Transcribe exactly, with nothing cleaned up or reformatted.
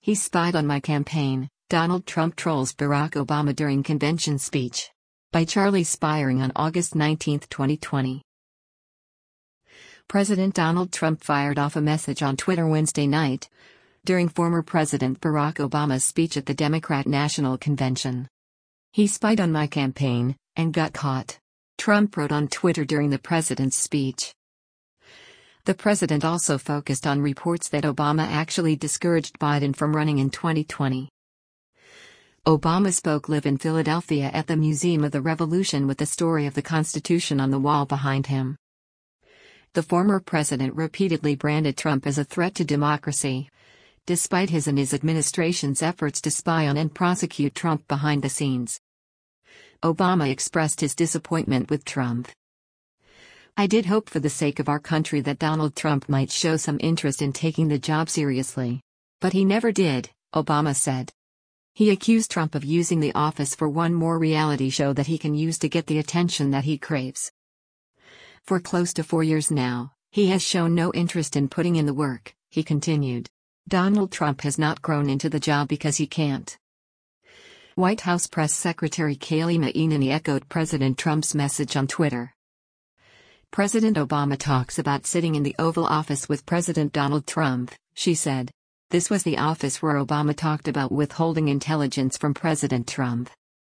He spied on my campaign. Donald Trump trolls Barack Obama during convention speech. By Charlie Spiering on August nineteenth, twenty twenty. President Donald Trump fired off a message on Twitter Wednesday night during former President Barack Obama's speech at the Democrat National Convention. He spied on my campaign and got caught, Trump wrote on Twitter during the president's speech. The president also focused on reports that Obama actually discouraged Biden from running in twenty twenty. Obama's spoke live in Philadelphia at the Museum of the Revolution with the story of the Constitution on the wall behind him. The former president repeatedly branded Trump as a threat to democracy, despite his and his administration's efforts to spy on and prosecute Trump behind the scenes. Obama expressed his disappointment with Trump. "I did hope for the sake of our country that Donald Trump might show some interest in taking the job seriously. But he never did," Obama said. He accused Trump of using the office for one more reality show that he can use to get the attention that he craves. "For close to four years now, he has shown no interest in putting in the work," he continued. "Donald Trump has not grown into the job because he can't." White House Press Secretary Kayleigh McEnany echoed President Trump's message on Twitter. "President Obama talks about sitting in the Oval Office with President Donald Trump," she said. "This was the office where Obama talked about withholding intelligence from President Trump."